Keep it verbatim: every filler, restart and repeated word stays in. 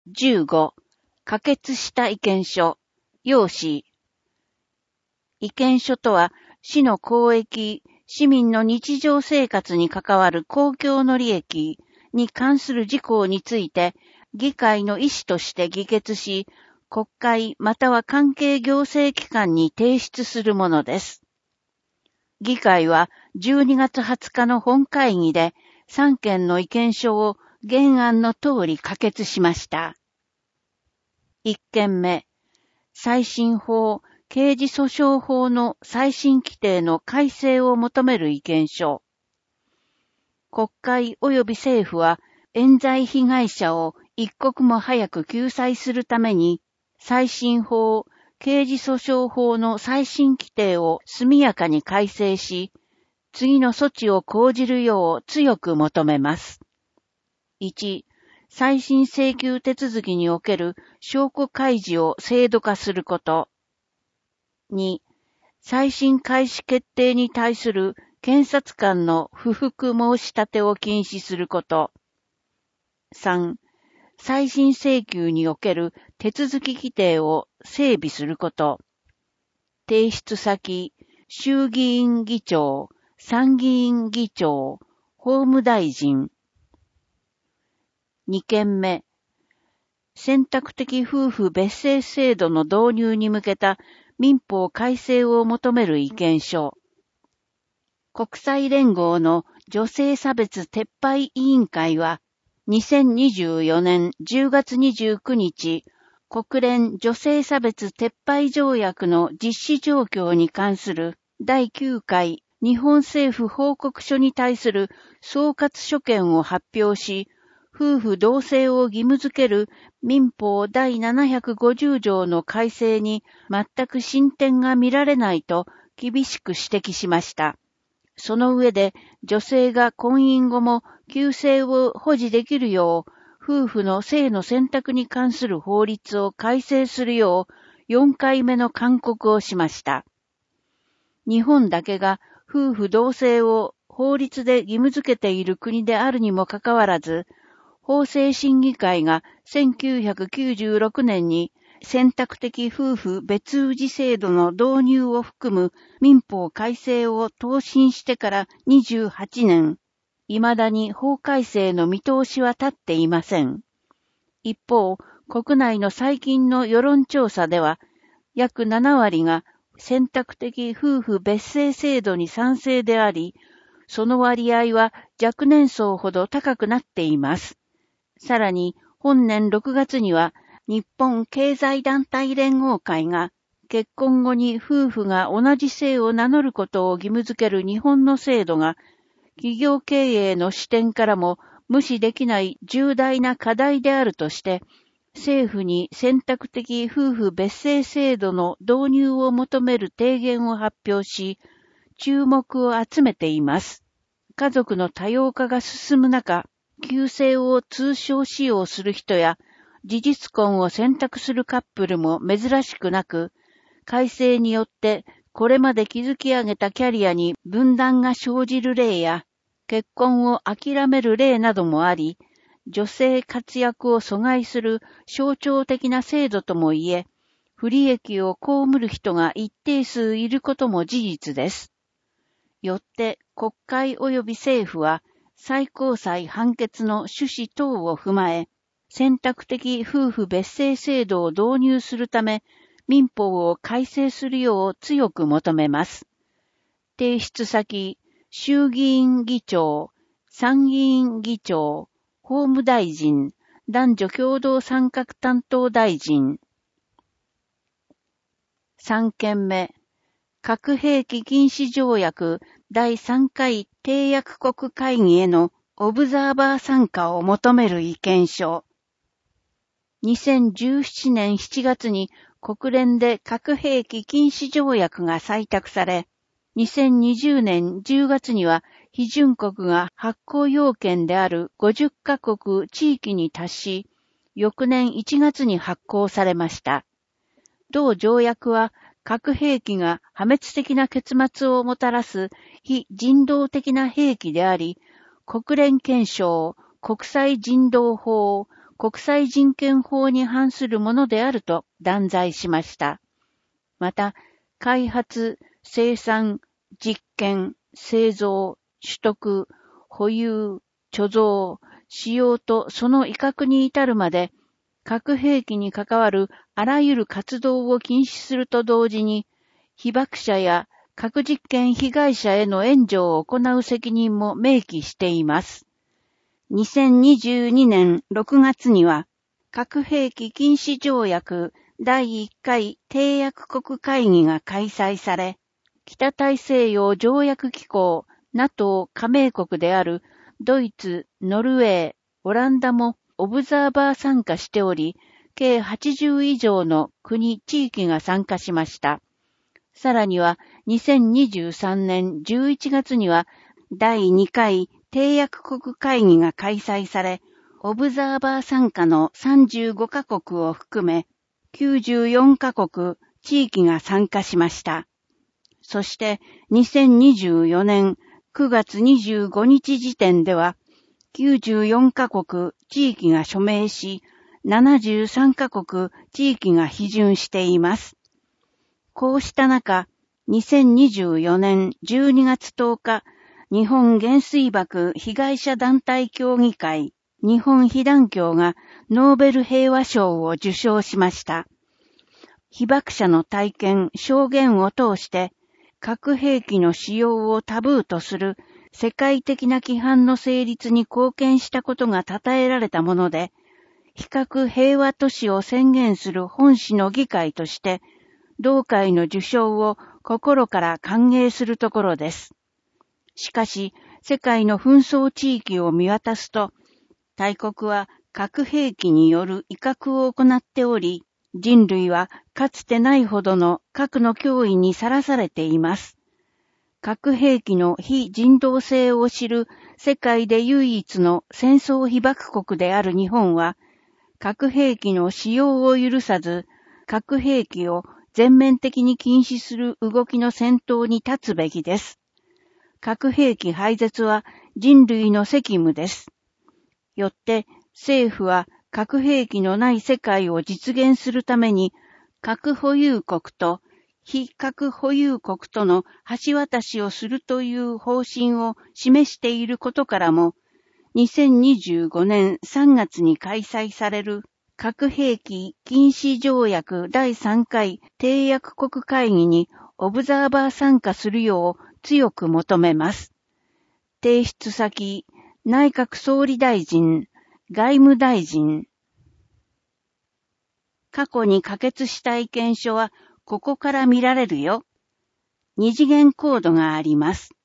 じゅうご、可決した意見書、要旨。意見書とは、市の公益、市民の日常生活に関わる公共の利益に関する事項について、議会の意思として議決し、国会または関係行政機関に提出するものです。議会はじゅうにがつはつかの本会議でさんけんの意見書を原案の通り可決しました。いっけんめ、再審法、刑事訴訟法の再審規定の改正を求める意見書。国会及び政府は冤罪被害者を一刻も早く救済するために、再審法、刑事訴訟法の再審規定を速やかに改正し、次の措置を講じるよう強く求めます。いち、再審請求手続きにおける証拠開示を制度化すること。に、再審開始決定に対する検察官の不服申し立てを禁止すること。さん、再審請求における手続き規定を整備すること。提出先、衆議院議長、参議院議長、法務大臣。にけんめ、選択的夫婦別姓制度の導入に向けた民法改正を求める意見書。国際連合の女性差別撤廃委員会は、にせんにじゅうよねんじゅうがつにじゅうくにち、国連女性差別撤廃条約の実施状況に関するだいきゅうかい日本政府報告書に対する総括所見を発表し、夫婦同姓を義務付ける民法だいななひゃくごじゅうじょうの改正に全く進展が見られないと厳しく指摘しました。その上で女性が婚姻後も旧姓を保持できるよう夫婦の姓の選択に関する法律を改正するようよんかいめの勧告をしました。日本だけが夫婦同姓を法律で義務付けている国であるにもかかわらず、法制審議会がせんきゅうひゃくきゅうじゅうろくねんに選択的夫婦別氏制度の導入を含む民法改正を答申してからにじゅうはちねん、未だに法改正の見通しは立っていません。一方、国内の最近の世論調査では、約ななわりが選択的夫婦別姓制度に賛成であり、その割合は若年層ほど高くなっています。さらに、本年ろくがつには、日本経済団体連合会が、結婚後に夫婦が同じ姓を名乗ることを義務付ける日本の制度が、企業経営の視点からも無視できない重大な課題であるとして、政府に選択的夫婦別姓制度の導入を求める提言を発表し、注目を集めています。家族の多様化が進む中、旧姓を通称使用する人や、事実婚を選択するカップルも珍しくなく、改正によってこれまで築き上げたキャリアに分断が生じる例や、結婚を諦める例などもあり、女性活躍を阻害する象徴的な制度ともいえ、不利益を被る人が一定数いることも事実です。よって国会及び政府は、最高裁判決の趣旨等を踏まえ、選択的夫婦別姓制度を導入するため、民法を改正するよう強く求めます。提出先、衆議院議長、参議院議長、法務大臣、男女共同参画担当大臣。さんけんめ、核兵器禁止条約だいさんかい締約国会議へのオブザーバー参加を求める意見書。にせんじゅうななねんしちがつに国連で核兵器禁止条約が採択され、にせんにじゅうねんじゅうがつには批准国が発効要件であるごじゅっかこく地域に達し、翌年いちがつに発効されました。同条約は核兵器が破滅的な結末をもたらす非人道的な兵器であり、国連憲章、国際人道法、 国際人権法に反するものであると断罪しました。また、開発、生産、実験、製造、取得、保有、貯蔵、使用とその威嚇に至るまで、核兵器に関わるあらゆる活動を禁止すると同時に、被爆者や核実験被害者への援助を行う責任も明記しています。にせんにじゅうにねんろくがつには、核兵器禁止条約だいいっかい締約国会議が開催され、北大西洋条約機構 ナトー 加盟国であるドイツ、ノルウェー、オランダもオブザーバー参加しており、計はちじゅう以上の国、地域が参加しました。さらにはにせんにじゅうさんねんじゅういちがつにはだいにかい締約国会議が開催され、オブザーバー参加のさんじゅうごかこくを含めきゅうじゅうよんかこく、地域が参加しました。そしてにせんにじゅうよねんくがつにじゅうごにち時点ではきゅうじゅうよんかこく、地域が署名し、ななじゅうさんかこく、地域が批准しています。こうした中、にせんにじゅうよねんじゅうにがつとおか、日本原水爆被害者団体協議会、日本被団協がノーベル平和賞を受賞しました。被爆者の体験、証言を通して、核兵器の使用をタブーとする世界的な規範の成立に貢献したことが称えられたもので、非核平和都市を宣言する本市の議会として、同会の受賞を心から歓迎するところです。しかし、世界の紛争地域を見渡すと、大国は核兵器による威嚇を行っており、人類はかつてないほどの核の脅威にさらされています。核兵器の非人道性を知る世界で唯一の戦争被爆国である日本は、核兵器の使用を許さず、核兵器を全面的に禁止する動きの先頭に立つべきです。核兵器廃絶は人類の責務です。よって政府は核兵器のない世界を実現するために、核保有国と非核保有国との橋渡しをするという方針を示していることからも、にせんにじゅうごねんさんがつに開催される核兵器禁止条約だいさんかい締約国会議にオブザーバー参加するよう強く求めます。提出先、内閣総理大臣、外務大臣。過去に可決した意見書はここから見られるよ。二次元コードがあります。